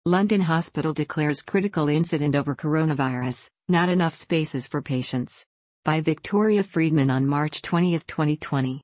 London hospital declares critical incident over coronavirus, not enough spaces for patients. By Victoria Friedman on March 20, 2020.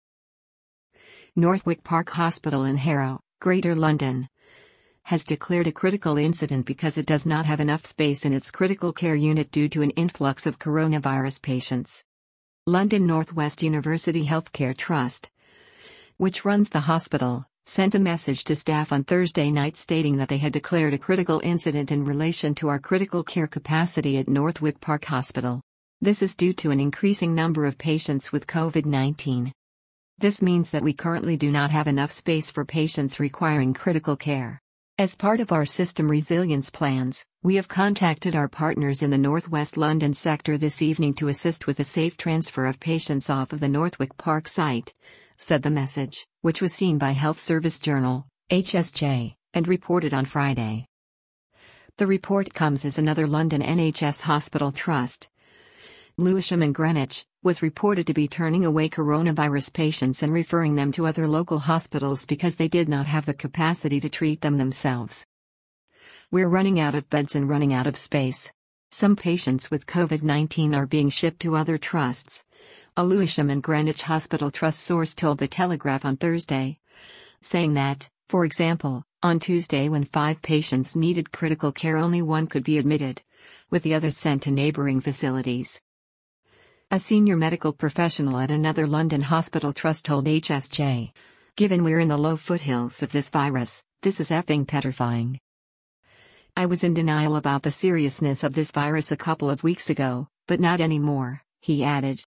Northwick Park Hospital in Harrow, Greater London, has declared a critical incident because it does not have enough space in its critical care unit due to an influx of coronavirus patients. London North West University Healthcare Trust, which runs the hospital, sent a message to staff on Thursday night stating that they had declared a critical incident in relation to our critical care capacity at Northwick Park Hospital. This is due to an increasing number of patients with COVID-19. This means that we currently do not have enough space for patients requiring critical care. As part of our system resilience plans, we have contacted our partners in the Northwest London sector this evening to assist with the safe transfer of patients off of the Northwick Park site, said the message, which was seen by Health Service Journal, HSJ, and reported on Friday. The report comes as another London NHS hospital trust, Lewisham and Greenwich, was reported to be turning away coronavirus patients and referring them to other local hospitals because they did not have the capacity to treat them themselves. We're running out of beds and running out of space. Some patients with COVID-19 are being shipped to other trusts, a Lewisham and Greenwich Hospital Trust source told The Telegraph on Thursday, saying that, for example, on Tuesday when 5 patients needed critical care only 1 could be admitted, with the others sent to neighbouring facilities. A senior medical professional at another London hospital trust told HSJ, "Given we're in the low foothills of this virus, this is effing petrifying. I was in denial about the seriousness of this virus a couple of weeks ago, but not anymore," he added.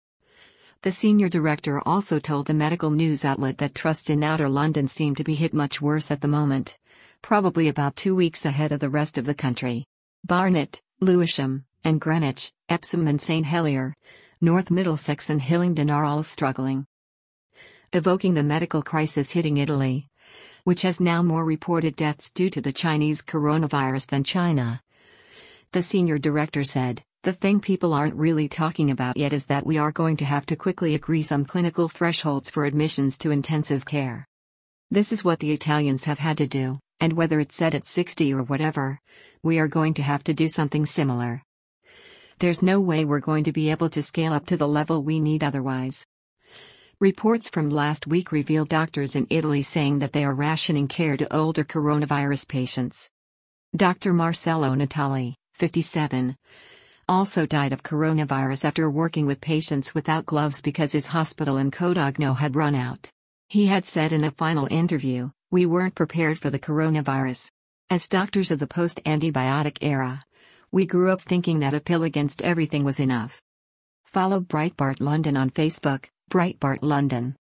The senior director also told the medical news outlet that trusts in Outer London seem to be hit much worse at the moment, probably about 2 weeks ahead of the rest of the country. Barnet, Lewisham, and Greenwich, Epsom and St Helier, North Middlesex and Hillingdon are all struggling. Evoking the medical crisis hitting Italy, which has now more reported deaths due to the Chinese coronavirus than China, the senior director said, "The thing people aren't really talking about yet is that we are going to have to quickly agree some clinical thresholds for admissions to intensive care. This is what the Italians have had to do, and whether it's set at 60 or whatever, we are going to have to do something similar. There's no way we're going to be able to scale up to the level we need otherwise." Reports from last week revealed doctors in Italy saying that they are rationing care to older coronavirus patients. Dr. Marcello Natali, 57, also died of coronavirus after working with patients without gloves because his hospital in Codogno had run out. He had said in a final interview, "We weren't prepared for the coronavirus. As doctors of the post-antibiotic era, we grew up thinking that a pill against everything was enough." Follow Breitbart London on Facebook, Breitbart London.